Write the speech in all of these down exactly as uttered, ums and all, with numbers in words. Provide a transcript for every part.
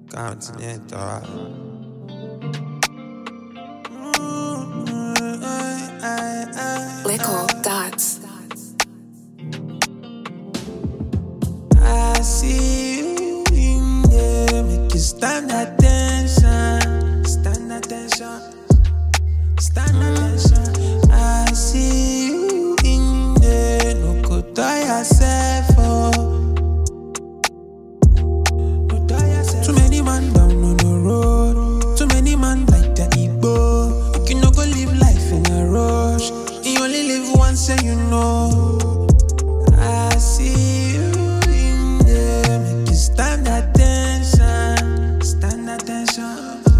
Continental. Little dots. I see you in there, make you stand attention, stand attention, stand attention. I see you in there, no go tire yourself, oh. No tire yourself. Too many man down on the road, too many man like the Igbo. You can no go live life in a rush. You only live once and you know. I see you in there, make you stand attention, stand attention,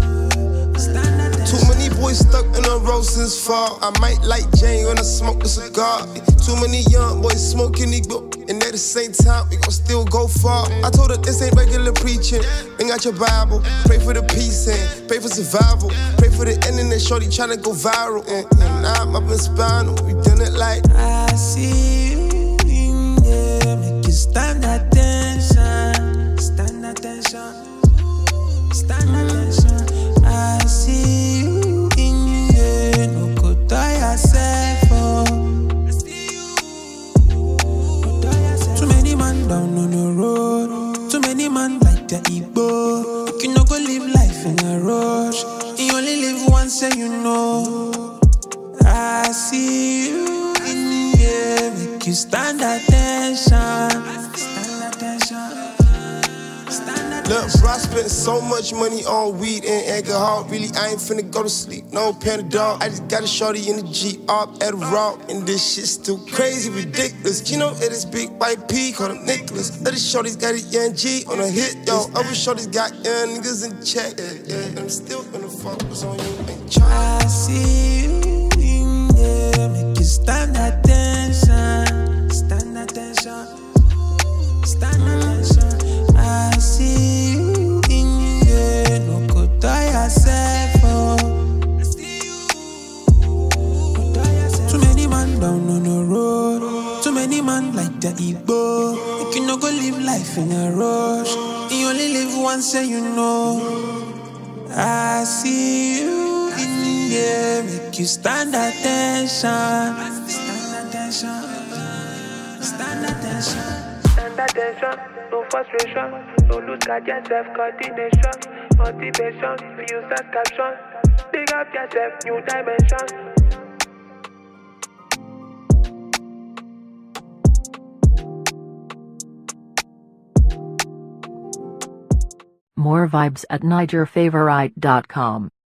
stand attention. Too many boys stuck in a row since fall. I might light Jane when I smoke the cigar. Too many young boys smoking Igbo, and at the same time we gon' still go far. I told her this ain't regular preaching. Bring out your Bible, pray for the peace and pray for survival. Pray for the internet, shorty tryna go viral. And, and now I'm up in spinal, we done it like I see you in there, make you stand attention, stand attention, stand attention. I see you in there, no go tire yourself, oh. I see you, no tire yourself. Too many man down on the road, too many man like the Igbo. You no go live life in a rush. You only live once and you know. I see you in there, make you stand attention, stand attention, stand attention. look, bro, I spent so much money on weed and alcohol. Really, I ain't finna go to sleep. No Panadol. I just got a shorty in the Jeep, up at a raw. And this shit's still crazy, ridiculous. You know, it is big white P, call him Nicholas. Other shorties got a young G on a hit, yo. Other shorties got young niggas in check. Yeah, yeah. And I'm still gonna focus on you and try. I see you in there, make you stand attention, stand attention, stand attention. I see you in there, no go tire yourself, oh. I see you, no tire yourself. Too many man down on the road, too many man like the Igbo. You no go live life in a rush. You only live once and you know. I see you in there, make you stand attention, stand attention, stand attention. Stand attention, no frustration, no lose guard yourself, coordination, motivation, views and caption. Dig up yourself, new dimension. More vibes at niger favorite dot com.